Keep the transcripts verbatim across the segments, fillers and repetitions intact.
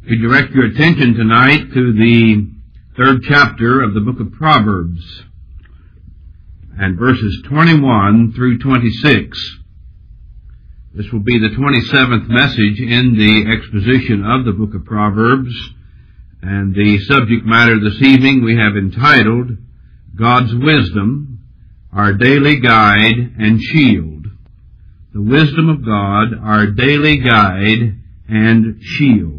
We direct your attention tonight to the third chapter of the book of Proverbs and verses twenty-one through twenty-six. This will be the twenty-seventh message in the exposition of the book of Proverbs, and the subject matter this evening we have entitled God's Wisdom, Our Daily Guide and Shield. The wisdom of God, our daily guide and shield.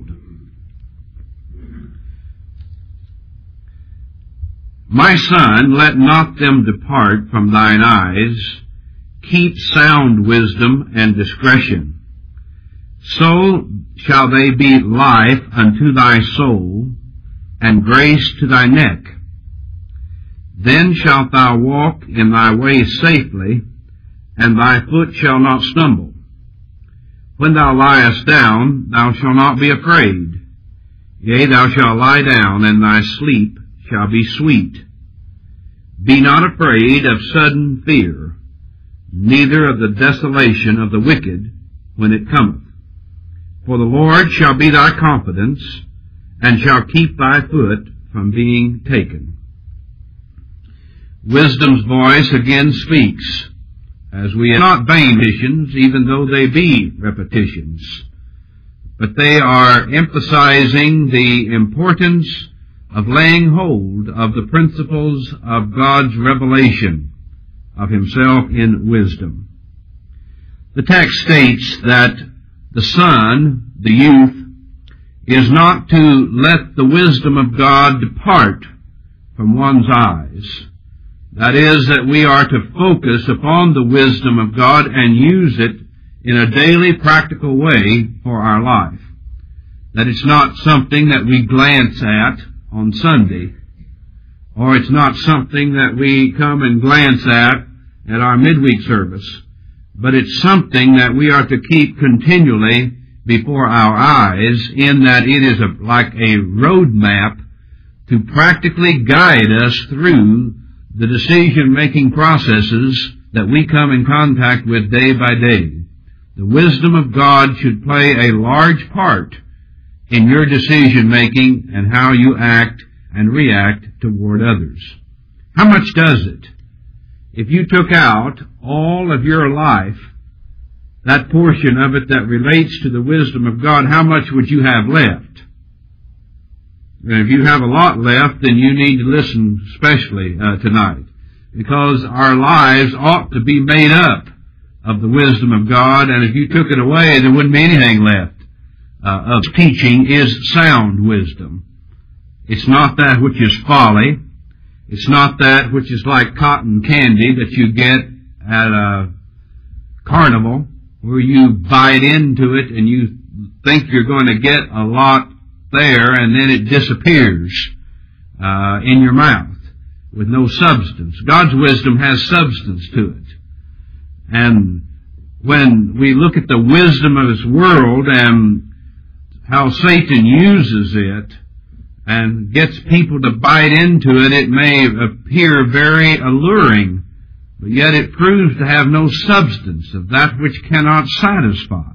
My son, let not them depart from thine eyes. Keep sound wisdom and discretion. So shall they be life unto thy soul, and grace to thy neck. Then shalt thou walk in thy way safely, and thy foot shall not stumble. When thou liest down, thou shalt not be afraid. Yea, thou shalt lie down, and thy sleep shall be sweet. Be not afraid of sudden fear, neither of the desolation of the wicked when it cometh. For the Lord shall be thy confidence, and shall keep thy foot from being taken. Wisdom's voice again speaks, as we are not vain repetitions, even though they be repetitions, but they are emphasizing the importance of laying hold of the principles of God's revelation of Himself in wisdom. The text states that the son, the youth, is not to let the wisdom of God depart from one's eyes. That is, that we are to focus upon the wisdom of God and use it in a daily practical way for our life. That it's not something that we glance at on Sunday, or it's not something that we come and glance at at our midweek service, but it's something that we are to keep continually before our eyes, in that it is a, like a road map to practically guide us through the decision-making processes that we come in contact with day by day. The wisdom of God should play a large part in your decision-making and how you act and react toward others. How much does it? If you took out all of your life, that portion of it that relates to the wisdom of God, how much would you have left? And if you have a lot left, then you need to listen especially uh, tonight, because our lives ought to be made up of the wisdom of God, and if you took it away, there wouldn't be anything left. Uh, of teaching is sound wisdom. It's not that which is folly. It's not that which is like cotton candy that you get at a carnival, where you bite into it and you think you're going to get a lot there, and then it disappears uh, in your mouth with no substance. God's wisdom has substance to it. And when we look at the wisdom of this world and how Satan uses it and gets people to bite into it, it may appear very alluring, but yet it proves to have no substance of that which cannot satisfy.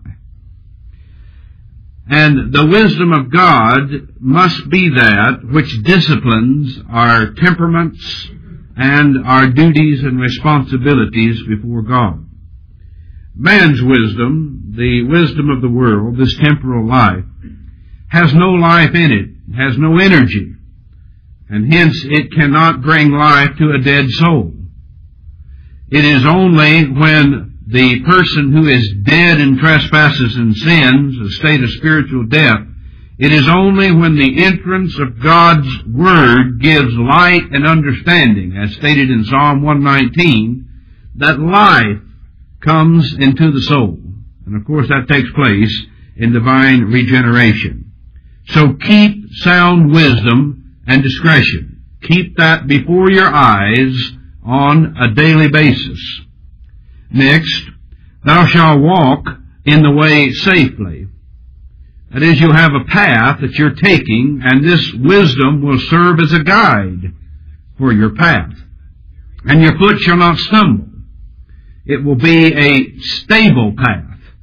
And the wisdom of God must be that which disciplines our temperaments and our duties and responsibilities before God. Man's wisdom, the wisdom of the world, this temporal life, has no life in it, has no energy, and hence it cannot bring life to a dead soul. It is only when the person who is dead in trespasses and sins, a state of spiritual death, it is only when the entrance of God's Word gives light and understanding, as stated in Psalm one nineteen, that life comes into the soul. And of course that takes place in divine regeneration. So keep sound wisdom and discretion. Keep that before your eyes on a daily basis. Next, thou shalt walk in the way safely. That is, you'll have a path that you're taking, and this wisdom will serve as a guide for your path. And your foot shall not stumble. It will be a stable path,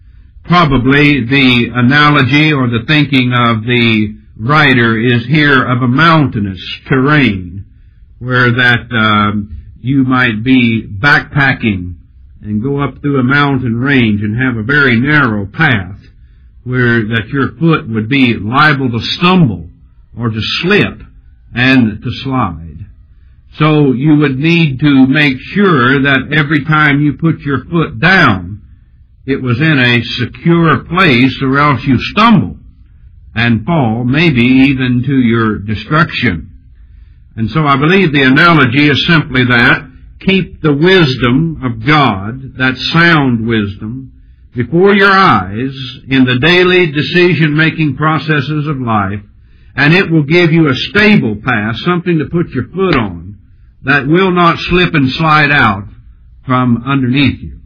Probably the analogy or the thinking of the writer is here of a mountainous terrain where that um, you might be backpacking and go up through a mountain range and have a very narrow path where that your foot would be liable to stumble or to slip and to slide. So you would need to make sure that every time you put your foot down, it was in a secure place, or else you stumble and fall, maybe even to your destruction. And so I believe the analogy is simply that: keep the wisdom of God, that sound wisdom, before your eyes in the daily decision-making processes of life, and it will give you a stable path, something to put your foot on, that will not slip and slide out from underneath you.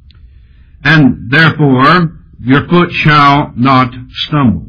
And therefore, your foot shall not stumble.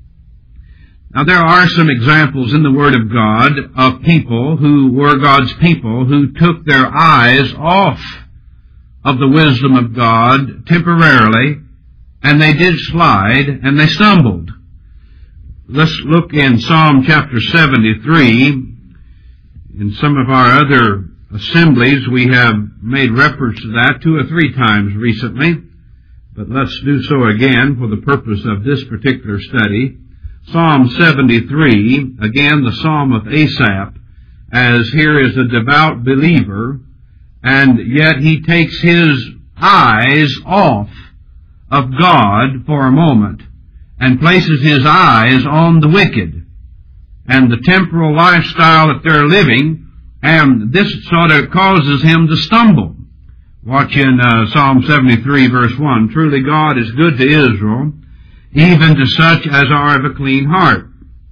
Now, there are some examples in the Word of God of people who were God's people who took their eyes off of the wisdom of God temporarily, and they did slide, and they stumbled. Let's look in Psalm chapter seventy-three. In some of our other assemblies, we have made reference to that two or three times recently, but let's do so again for the purpose of this particular study. Psalm seventy-three, again the Psalm of Asaph, as here is a devout believer, and yet he takes his eyes off of God for a moment and places his eyes on the wicked and the temporal lifestyle that they're living, and this sort of causes him to stumble. Watch in uh, Psalm seventy-three, verse one. Truly God is good to Israel, even to such as are of a clean heart.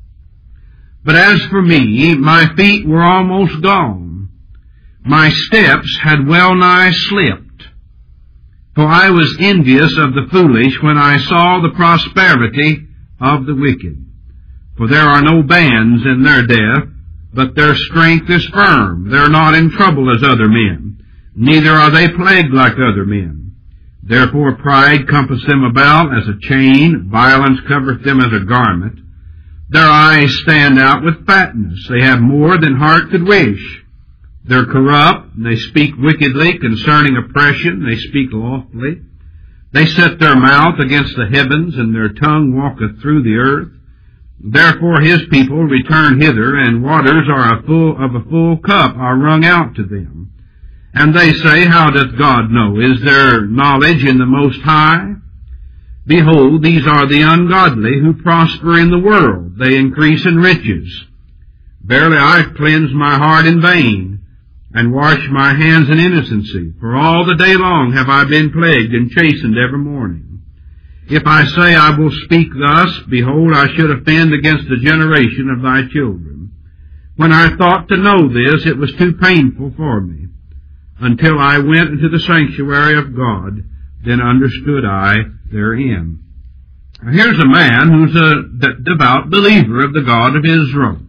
But as for me, my feet were almost gone. My steps had well nigh slipped. For I was envious of the foolish when I saw the prosperity of the wicked. For there are no bands in their death, but their strength is firm. They are not in trouble as other men, neither are they plagued like other men. Therefore pride compasseth them about as a chain, violence covereth them as a garment. Their eyes stand out with fatness. They have more than heart could wish. They're corrupt, and they speak wickedly concerning oppression. They speak lawfully. They set their mouth against the heavens, and their tongue walketh through the earth. Therefore his people return hither, and waters are a full of a full cup are wrung out to them. And they say, how doth God know? Is there knowledge in the Most High? Behold, these are the ungodly who prosper in the world. They increase in riches. Verily I have cleansed my heart in vain, and washed my hands in innocency. For all the day long have I been plagued and chastened every morning. If I say I will speak thus, behold, I should offend against the generation of thy children. When I thought to know this, it was too painful for me. Until I went into the sanctuary of God, then understood I therein. Now, here's a man who's a de- devout believer of the God of Israel.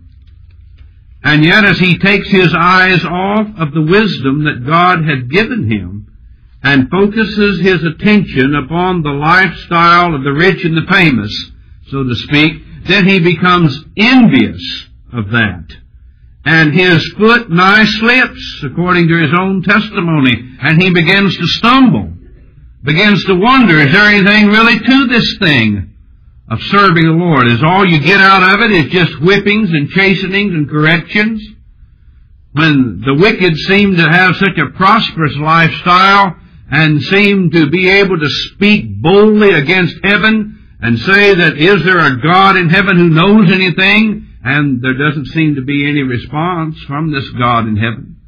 And yet as he takes his eyes off of the wisdom that God had given him and focuses his attention upon the lifestyle of the rich and the famous, so to speak, then he becomes envious of that. And his foot nigh slips, according to his own testimony, and he begins to stumble, begins to wonder, is there anything really to this thing of serving the Lord? Is all you get out of it is just whippings and chastenings and corrections? When the wicked seem to have such a prosperous lifestyle and seem to be able to speak boldly against heaven and say that, is there a God in heaven who knows anything? And there doesn't seem to be any response from this God in heaven.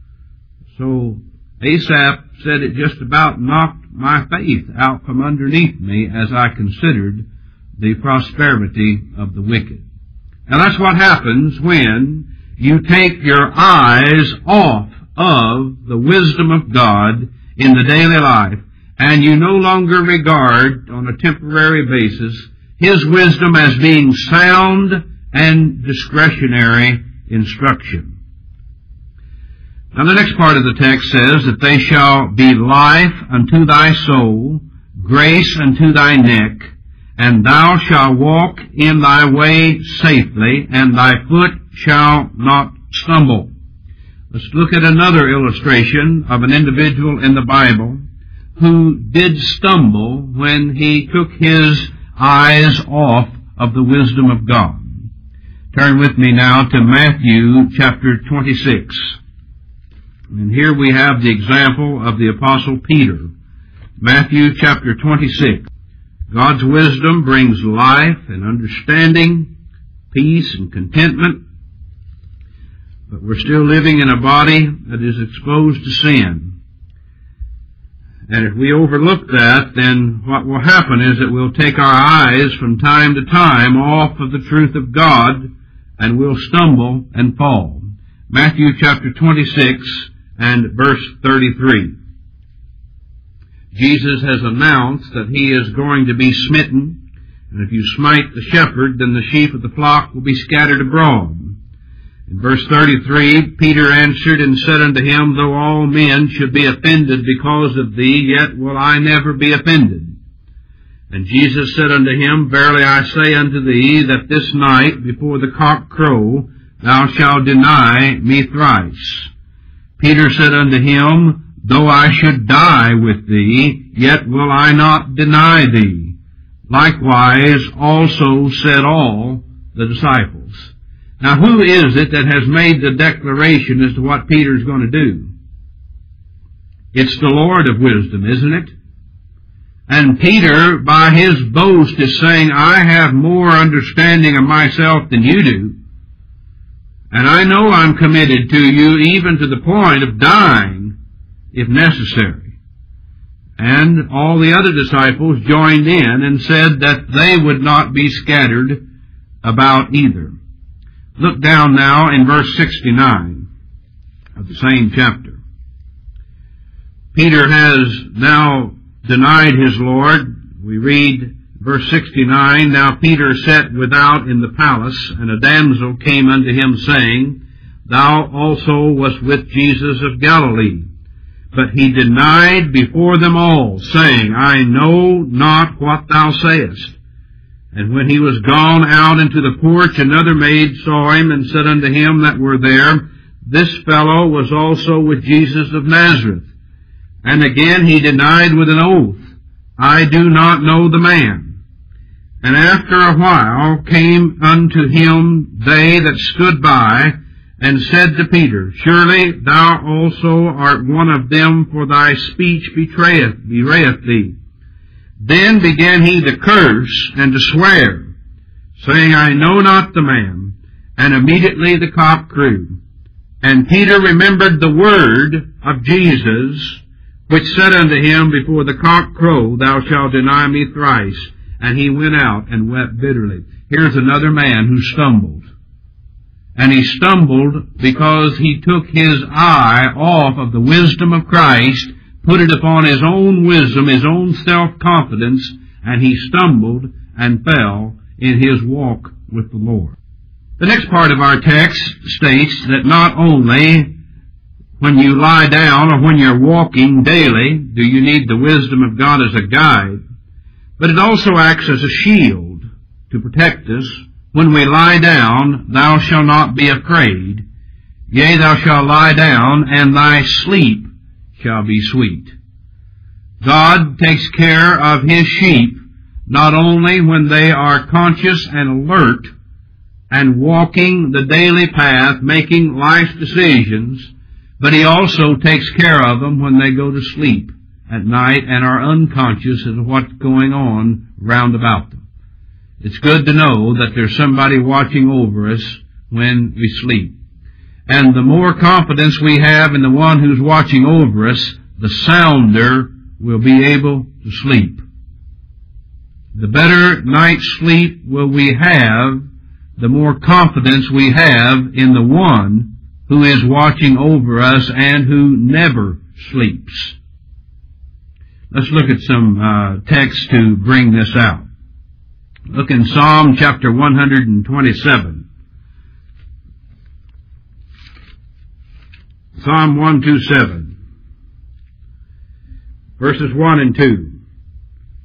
So Asaph said it just about knocked my faith out from underneath me as I considered the prosperity of the wicked. Now that's what happens when you take your eyes off of the wisdom of God in the daily life, and you no longer regard on a temporary basis His wisdom as being sound and discretionary instruction. Now the next part of the text says that they shall be life unto thy soul, grace unto thy neck, and thou shalt walk in thy way safely, and thy foot shall not stumble. Let's look at another illustration of an individual in the Bible who did stumble when he took his eyes off of the wisdom of God. Turn with me now to Matthew chapter twenty-six. And here we have the example of the Apostle Peter. Matthew chapter twenty-six. God's wisdom brings life and understanding, peace and contentment. But we're still living in a body that is exposed to sin. And if we overlook that, then what will happen is that we'll take our eyes from time to time off of the truth of God, and we'll stumble and fall. Matthew chapter twenty-six and verse thirty-three. Jesus has announced that he is going to be smitten, and if you smite the shepherd, then the sheep of the flock will be scattered abroad. In verse thirty-three, Peter answered and said unto him, Though all men should be offended because of thee, yet will I never be offended. And Jesus said unto him, Verily I say unto thee, that this night before the cock crow, thou shalt deny me thrice. Peter said unto him, Though I should die with thee, yet will I not deny thee. Likewise also said all the disciples. Now, who is it that has made the declaration as to what Peter's going to do? It's the Lord of wisdom, isn't it? And Peter, by his boast, is saying, I have more understanding of myself than you do. And I know I'm committed to you even to the point of dying, if necessary. And all the other disciples joined in and said that they would not be scattered about either. Look down now in verse sixty-nine of the same chapter. Peter has now denied his Lord. We read verse sixty-nine, Now Peter sat without in the palace, and a damsel came unto him, saying, Thou also wast with Jesus of Galilee. But he denied before them all, saying, I know not what thou sayest. And when he was gone out into the porch, another maid saw him, and said unto him that were there, This fellow was also with Jesus of Nazareth. And again he denied with an oath, I do not know the man. And after a while came unto him they that stood by, and said to Peter, Surely thou also art one of them, for thy speech betrayeth, bewrayeth thee. Then began he to curse and to swear, saying, I know not the man. And immediately the cock crew. And Peter remembered the word of Jesus, which said unto him, Before the cock crow, thou shalt deny me thrice. And he went out and wept bitterly. Here's another man who stumbled. And he stumbled because he took his eye off of the wisdom of Christ, put it upon his own wisdom, his own self-confidence, and he stumbled and fell in his walk with the Lord. The next part of our text states that not only when you lie down or when you're walking daily do you need the wisdom of God as a guide, but it also acts as a shield to protect us. When we lie down, thou shalt not be afraid. Yea, thou shalt lie down, and thy sleep shall be sweet. God takes care of his sheep not only when they are conscious and alert and walking the daily path, making life's decisions, but he also takes care of them when they go to sleep at night and are unconscious of what's going on round about them. It's good to know that there's somebody watching over us when we sleep. And the more confidence we have in the one who's watching over us, the sounder we'll be able to sleep. The better night's sleep will we have, the more confidence we have in the one who is watching over us and who never sleeps. Let's look at some uh, texts to bring this out. Look in Psalm chapter one hundred twenty-seven. Psalm one twenty-seven, verses one and two.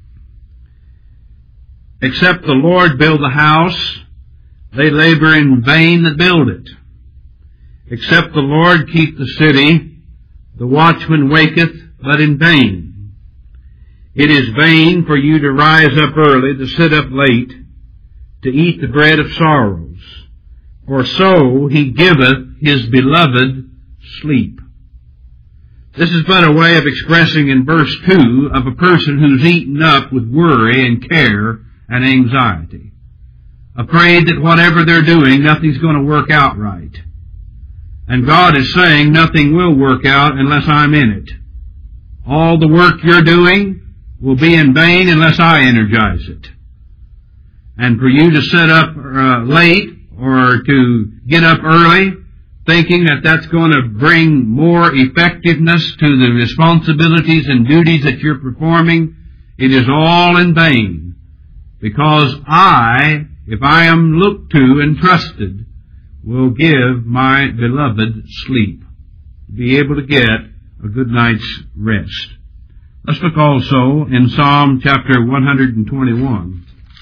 Except the Lord build the house, they labor in vain that build it. Except the Lord keep the city, the watchman waketh, but in vain. It is vain for you to rise up early, to sit up late, to eat the bread of sorrows. For so he giveth his beloved sleep. This is but a way of expressing in verse two of a person who's eaten up with worry and care and anxiety, afraid that whatever they're doing, nothing's going to work out right. And God is saying nothing will work out unless I'm in it. All the work you're doing will be in vain unless I energize it. And for you to sit up uh, late or to get up early, thinking that that's going to bring more effectiveness to the responsibilities and duties that you're performing, it is all in vain. Because I, if I am looked to and trusted, will give my beloved sleep, be able to get a good night's rest. Let's look also in Psalm chapter one twenty-one.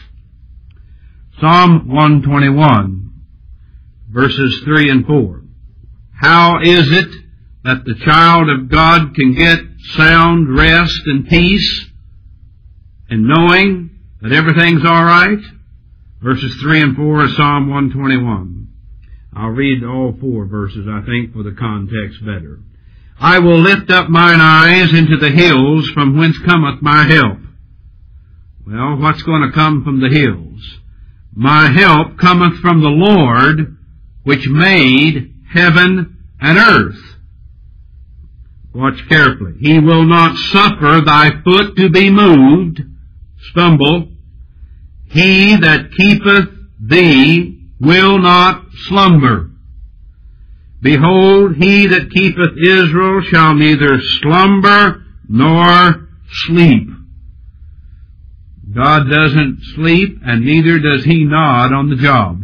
Psalm one twenty-one, verses three and four. How is it that the child of God can get sound rest and peace and knowing that everything's all right? Verses three and four of Psalm one twenty-one. I'll read all four verses, I think, for the context better. I will lift up mine eyes into the hills, from whence cometh my help. Well, what's going to come from the hills? My help cometh from the Lord, which made heaven and earth. Watch carefully. He will not suffer thy foot to be moved, stumble. He that keepeth thee will not slumber. Behold, he that keepeth Israel shall neither slumber nor sleep. God doesn't sleep, and neither does he nod on the job.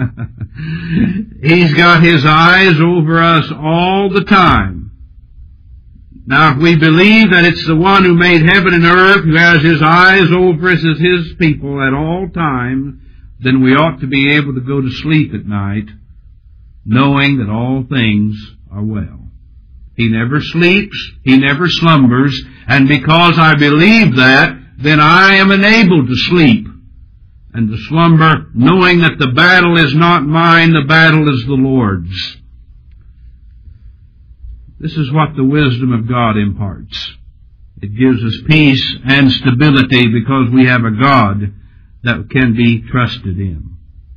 He's got his eyes over us all the time. Now, if we believe that it's the one who made heaven and earth, who has his eyes over us as his people at all times, then we ought to be able to go to sleep at night, knowing that all things are well. He never sleeps, he never slumbers, and because I believe that, then I am enabled to sleep and to slumber, knowing that the battle is not mine, the battle is the Lord's. This is what the wisdom of God imparts. It gives us peace and stability because we have a God that can be trusted in.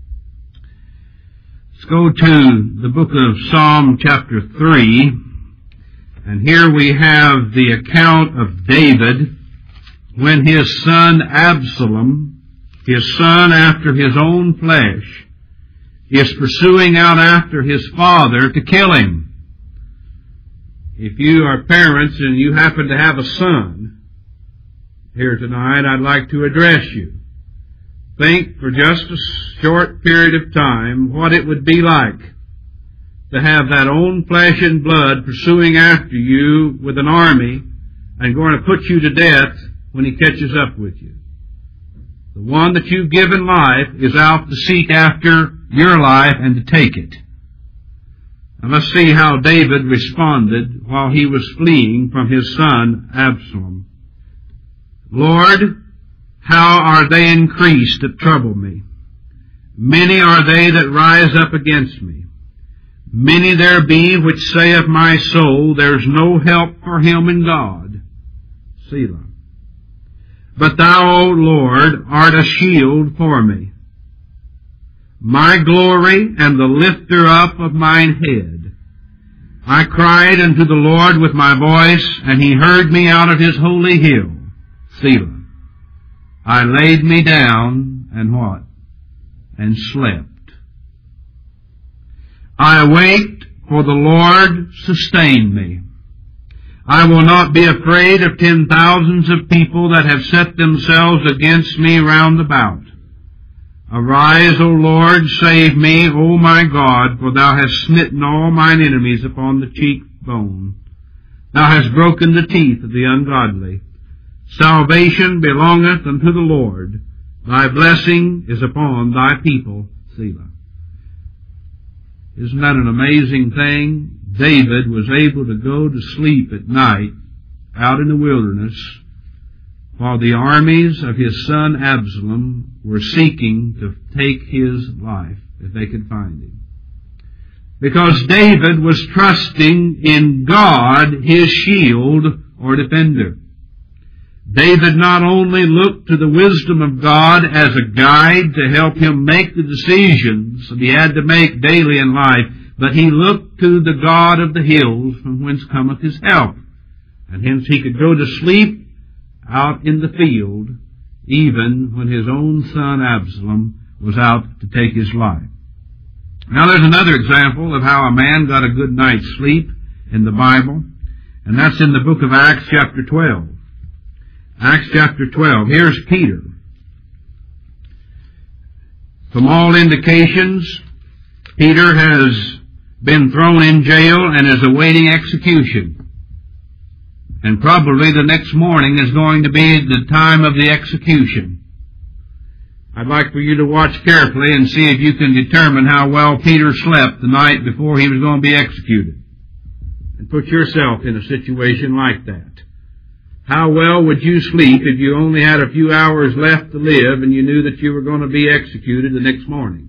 Let's go to the book of Psalm chapter three, and here we have the account of David when his son Absalom, his son after his own flesh, is pursuing out after his father to kill him. If you are parents and you happen to have a son here tonight, I'd like to address you. Think for just a short period of time what it would be like to have that own flesh and blood pursuing after you with an army and going to put you to death when he catches up with you. The one that you've given life is out to seek after your life and to take it. Now let's see how David responded while he was fleeing from his son Absalom. Lord, how are they increased that trouble me? Many are they that rise up against me. Many there be which say of my soul, there's no help for him in God. Selah. But thou, O Lord, art a shield for me, my glory and the lifter up of mine head. I cried unto the Lord with my voice, and he heard me out of his holy hill. Selah. I laid me down, and what? And slept. I awaked, for the Lord sustained me. I will not be afraid of ten thousands of people that have set themselves against me round about. Arise, O Lord, save me, O my God, for thou hast smitten all mine enemies upon the cheekbone. Thou hast broken the teeth of the ungodly. Salvation belongeth unto the Lord. Thy blessing is upon thy people, Selah. Isn't that an amazing thing? David was able to go to sleep at night out in the wilderness while the armies of his son Absalom were seeking to take his life if they could find him. Because David was trusting in God, his shield or defender. David not only looked to the wisdom of God as a guide to help him make the decisions that he had to make daily in life, but he looked to the God of the hills from whence cometh his help. And hence he could go to sleep out in the field even when his own son Absalom was out to take his life. Now there's another example of how a man got a good night's sleep in the Bible, and that's in the book of Acts chapter twelve. Acts chapter twelve. Here's Peter. From all indications, Peter has been thrown in jail and is awaiting execution. And probably the next morning is going to be the time of the execution. I'd like for you to watch carefully and see if you can determine how well Peter slept the night before he was going to be executed. And put yourself in a situation like that. How well would you sleep if you only had a few hours left to live and you knew that you were going to be executed the next morning?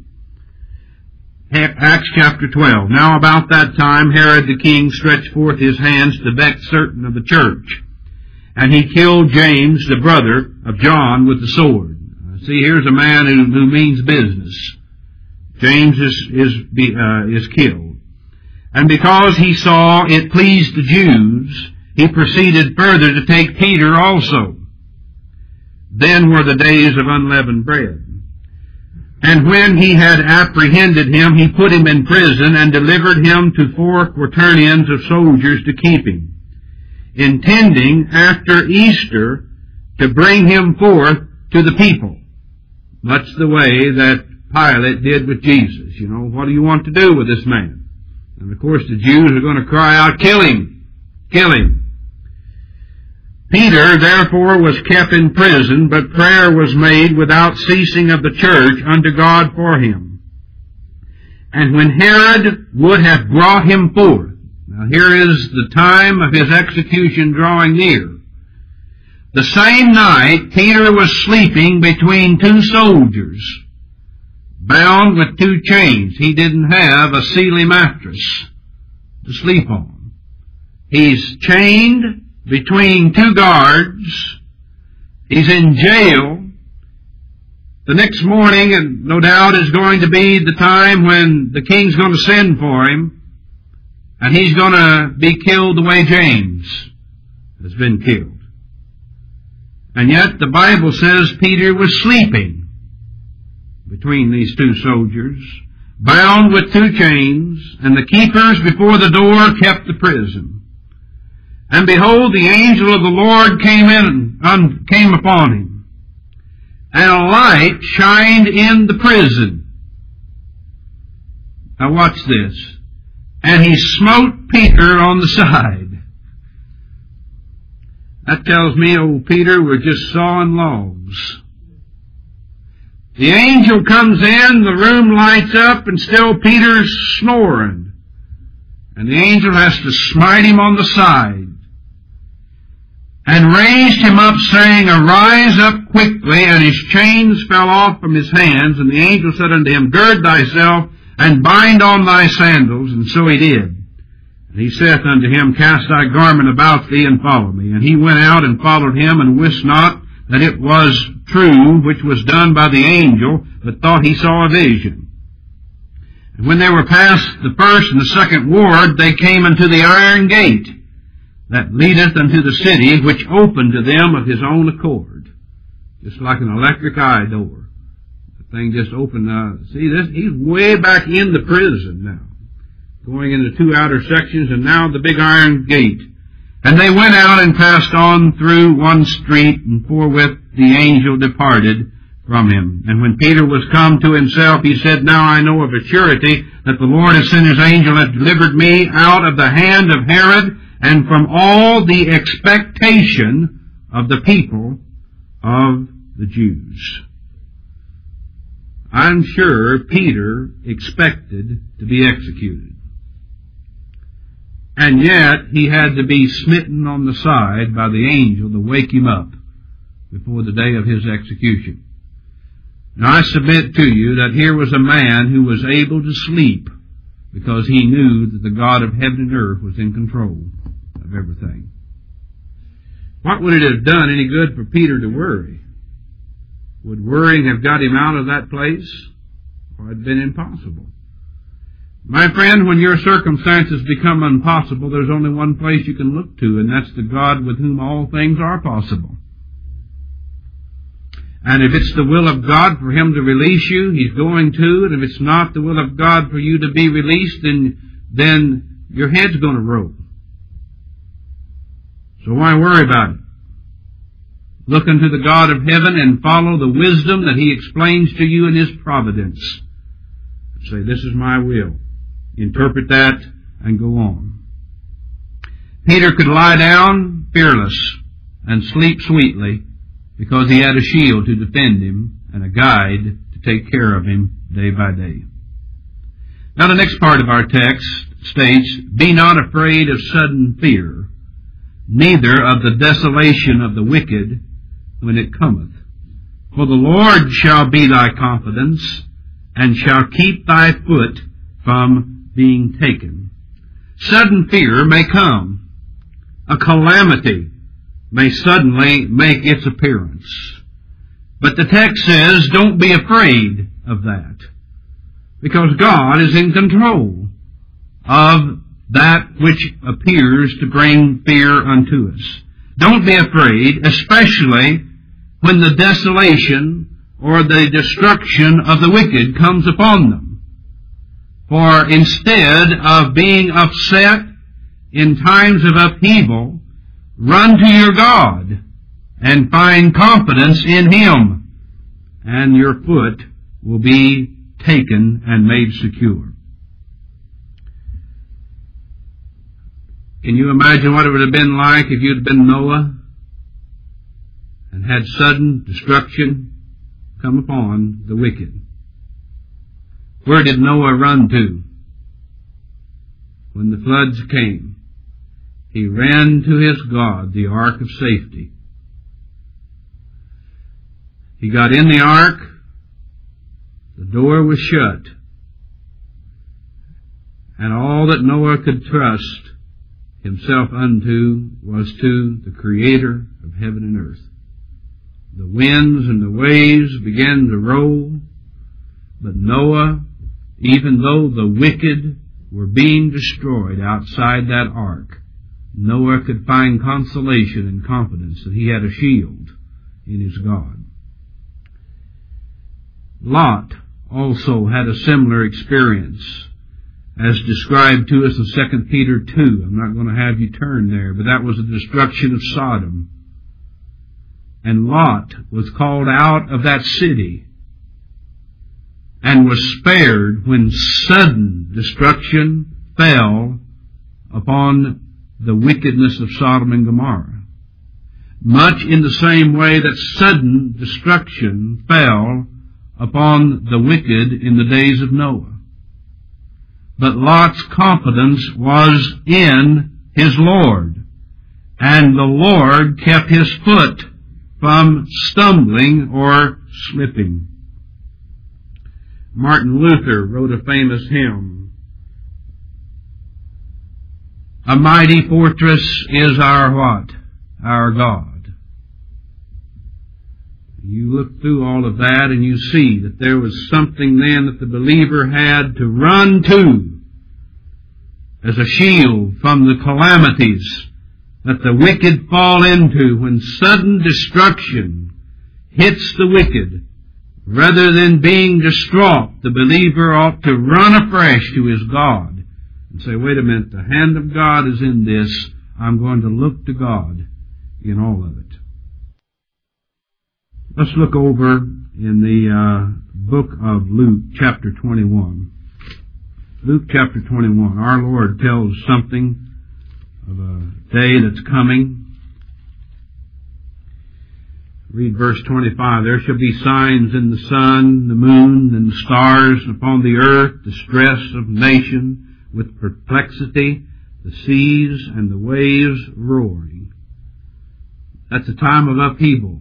Acts chapter twelve. Now about that time Herod the king stretched forth his hands to vex certain of the church, and he killed James, the brother of John, with the sword. See, here's a man who, who means business. James is, is, uh, is killed. And because he saw it pleased the Jews, he proceeded further to take Peter also. Then were the days of unleavened bread. And when he had apprehended him, he put him in prison and delivered him to four quaternions of soldiers to keep him, intending after Easter to bring him forth to the people. Much the way that Pilate did with Jesus. You know, what do you want to do with this man? And of course the Jews are going to cry out, kill him! Kill him! Peter therefore was kept in prison, but prayer was made without ceasing of the church unto God for him. And when Herod would have brought him forth, now here is the time of his execution drawing near. The same night Peter was sleeping between two soldiers, bound with two chains. He didn't have a Sealy mattress to sleep on. He's chained between two guards. He's in jail. The next morning, and no doubt, is going to be the time when the king's going to send for him, and he's going to be killed the way James has been killed. And yet the Bible says Peter was sleeping between these two soldiers, bound with two chains, and the keepers before the door kept the prison. And behold, the angel of the Lord came in, um, came upon him, and a light shined in the prison. Now watch this. And he smote Peter on the side. That tells me old Peter was just sawing logs. The angel comes in, the room lights up, and still Peter's snoring. And the angel has to smite him on the side. And raised him up, saying, Arise up quickly. And his chains fell off from his hands. And the angel said unto him, Gird thyself, and bind on thy sandals. And so he did. And he saith unto him, Cast thy garment about thee, and follow me. And he went out and followed him, and wist not that it was true which was done by the angel, but thought he saw a vision. And when they were past the first and the second ward, they came unto the iron gate that leadeth unto the city, which opened to them of his own accord. Just like an electric eye door. The thing just opened. Uh, see, this, he's way back in the prison now, going into two outer sections, and now the big iron gate. And they went out and passed on through one street, and forthwith the angel departed from him. And when Peter was come to himself, he said, Now I know of a surety that the Lord has sent his angel and delivered me out of the hand of Herod, and from all the expectation of the people of the Jews. I'm sure Peter expected to be executed. And yet he had to be smitten on the side by the angel to wake him up before the day of his execution. Now I submit to you that here was a man who was able to sleep because he knew that the God of heaven and earth was in control of everything. What would it have done any good for Peter to worry? Would worrying have got him out of that place? Or it had been impossible? My friend, when your circumstances become impossible, there's only one place you can look to, and that's the God with whom all things are possible. And if it's the will of God for Him to release you, He's going to. And if it's not the will of God for you to be released, then, then your head's going to roll. So why worry about it? Look unto the God of heaven and follow the wisdom that He explains to you in His providence. Say, this is my will. Interpret that and go on. Peter could lie down fearless and sleep sweetly because he had a shield to defend him and a guide to take care of him day by day. Now the next part of our text states, be not afraid of sudden fear, neither of the desolation of the wicked when it cometh. For the Lord shall be thy confidence, and shall keep thy foot from being taken. Sudden fear may come. A calamity may suddenly make its appearance. But the text says, don't be afraid of that, because God is in control of that which appears to bring fear unto us. Don't be afraid, especially when the desolation or the destruction of the wicked comes upon them. For instead of being upset in times of upheaval, run to your God and find confidence in Him, and your foot will be taken and made secure. Can you imagine what it would have been like if you'd been Noah and had sudden destruction come upon the wicked? Where did Noah run to when the floods came? He ran to his God, the ark of safety. He got in the ark, the door was shut, and all that Noah could trust himself unto was to the Creator of heaven and earth. The winds and the waves began to roll, but Noah, even though the wicked were being destroyed outside that ark, Noah could find consolation and confidence that he had a shield in his God. Lot also had a similar experience, as described to us in Second Peter two. I'm not going to have you turn there, but that was the destruction of Sodom. And Lot was called out of that city and was spared when sudden destruction fell upon the wickedness of Sodom and Gomorrah. Much in the same way that sudden destruction fell upon the wicked in the days of Noah. But Lot's confidence was in his Lord, and the Lord kept his foot from stumbling or slipping. Martin Luther wrote a famous hymn, "A mighty fortress is our what? Our God." You look through all of that and you see that there was something then that the believer had to run to as a shield from the calamities that the wicked fall into. When sudden destruction hits the wicked, rather than being distraught, the believer ought to run afresh to his God and say, wait a minute, the hand of God is in this. I'm going to look to God in all of it. Let's look over in the uh, book of Luke, chapter twenty-one. Luke chapter twenty-one. Our Lord tells something of a day that's coming. Read verse twenty-five. There shall be signs in the sun, the moon, and the stars, upon the earth, distress of nation with perplexity, the seas and the waves roaring. That's a time of upheaval.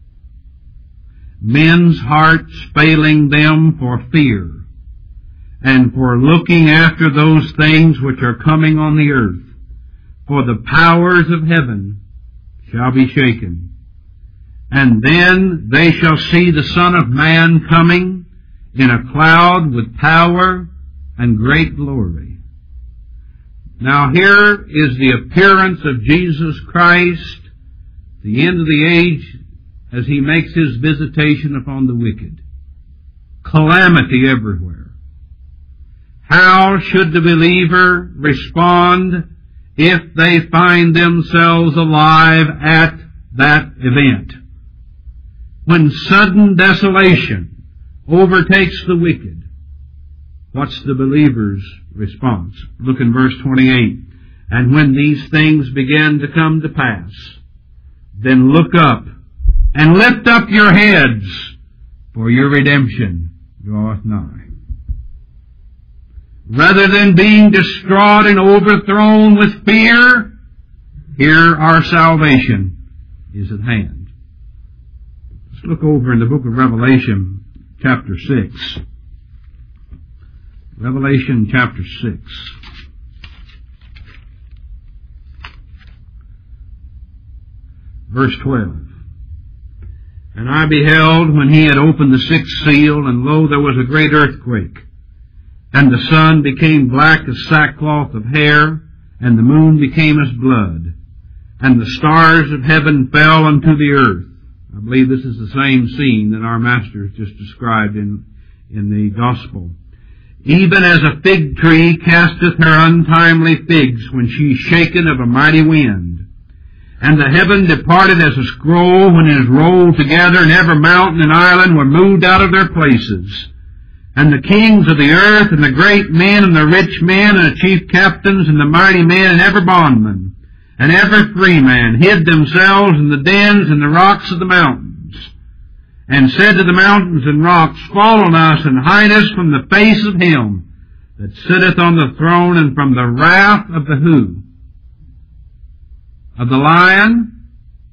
Men's hearts failing them for fear and for looking after those things which are coming on the earth. For the powers of heaven shall be shaken. And then they shall see the Son of Man coming in a cloud with power and great glory. Now here is the appearance of Jesus Christ, the end of the age, as he makes his visitation upon the wicked. Calamity everywhere. How should the believer respond if they find themselves alive at that event? When sudden desolation overtakes the wicked, what's the believer's response? Look in verse twenty-eight. And when these things begin to come to pass, then look up and lift up your heads, for your redemption draweth nigh. Rather than being distraught and overthrown with fear, here our salvation is at hand. Let's look over in the book of Revelation, chapter six. Revelation chapter six. Verse twelve. And I beheld when he had opened the sixth seal, and lo, there was a great earthquake. And the sun became black as sackcloth of hair, and the moon became as blood. And the stars of heaven fell unto the earth. I believe this is the same scene that our Master has just described in, in the Gospel. Even as a fig tree casteth her untimely figs when she is shaken of a mighty wind. And the heaven departed as a scroll when it is rolled together, and every mountain and island were moved out of their places. And the kings of the earth, and the great men, and the rich men, and the chief captains, and the mighty men, and every bondman, and every free man, hid themselves in the dens and the rocks of the mountains, and said to the mountains and rocks, Fall on us, and hide us from the face of him that sitteth on the throne, and from the wrath of the who? Of the lion?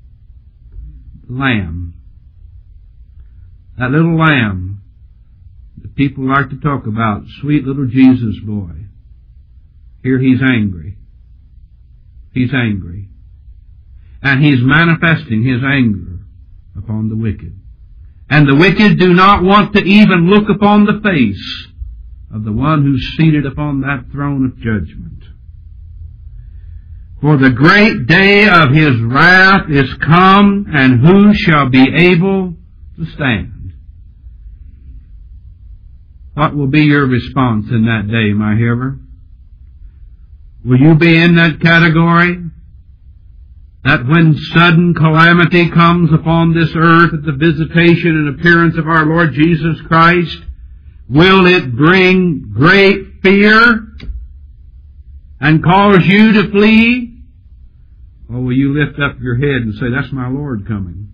Lamb. That little lamb that people like to talk about, sweet little Jesus boy. Here he's angry. He's angry. And he's manifesting his anger upon the wicked. And the wicked do not want to even look upon the face of the one who's seated upon that throne of judgment. For the great day of his wrath is come, and who shall be able to stand? What will be your response in that day, my hearer? Will you be in that category? That when sudden calamity comes upon this earth at the visitation and appearance of our Lord Jesus Christ, will it bring great fear and cause you to flee? Or will you lift up your head and say, that's my Lord coming?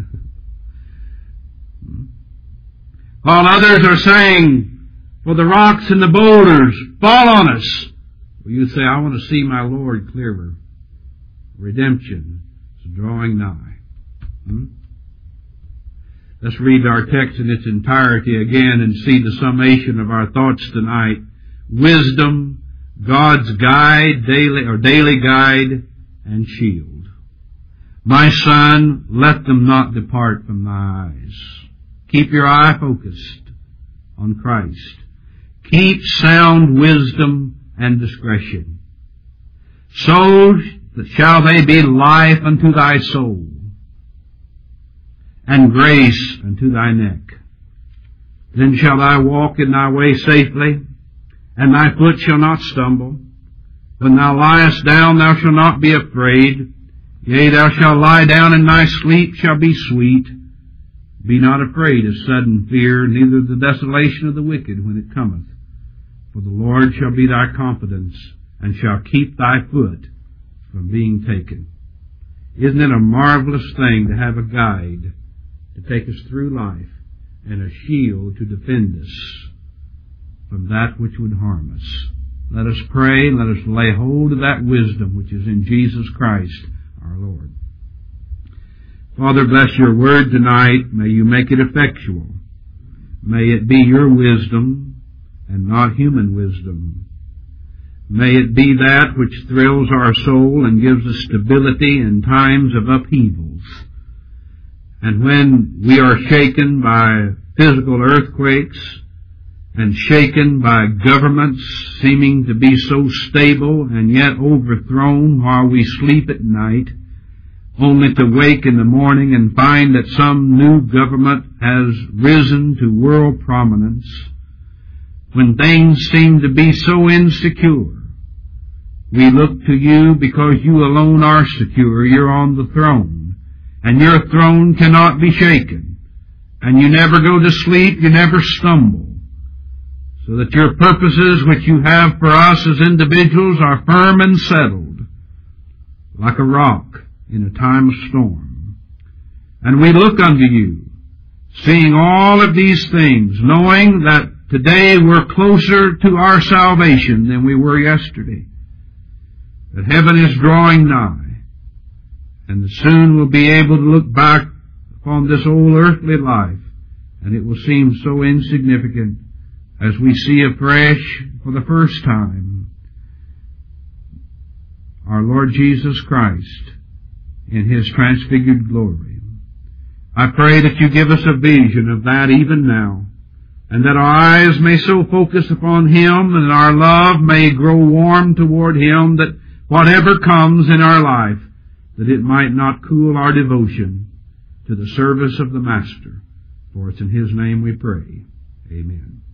While others are saying, for the rocks and the boulders fall on us, will you say, I want to see my Lord clearer? Redemption is drawing nigh. Hmm? Let's read our text in its entirety again and see the summation of our thoughts tonight. Wisdom, God's guide, daily or daily guide, and shield. My son, let them not depart from thy eyes. Keep your eye focused on Christ. Keep sound wisdom and discretion. So shall they be life unto thy soul, and grace unto thy neck. Then shall thou walk in thy way safely, and thy foot shall not stumble. When thou liest down, thou shalt not be afraid. Yea, thou shalt lie down, and thy sleep shall be sweet. Be not afraid of sudden fear, neither the desolation of the wicked when it cometh. For the Lord shall be thy confidence, and shall keep thy foot from being taken. Isn't it a marvelous thing to have a guide to take us through life, and a shield to defend us from that which would harm us. Let us pray, let us lay hold of that wisdom which is in Jesus Christ our Lord. Father, bless your word tonight. May you make it effectual. May it be your wisdom and not human wisdom. May it be that which thrills our soul and gives us stability in times of upheavals. And when we are shaken by physical earthquakes and shaken by governments seeming to be so stable and yet overthrown while we sleep at night, only to wake in the morning and find that some new government has risen to world prominence, when things seem to be so insecure, we look to you because you alone are secure. You're on the throne, and your throne cannot be shaken, and you never go to sleep, you never stumble, so that your purposes which you have for us as individuals are firm and settled, like a rock in a time of storm. And we look unto you, seeing all of these things, knowing that today we're closer to our salvation than we were yesterday, that heaven is drawing nigh, and that soon we'll be able to look back upon this old earthly life, and it will seem so insignificant as we see afresh for the first time our Lord Jesus Christ in His transfigured glory. I pray that you give us a vision of that even now, and that our eyes may so focus upon Him and our love may grow warm toward Him that whatever comes in our life, that it might not cool our devotion to the service of the Master. For it's in His name we pray. Amen.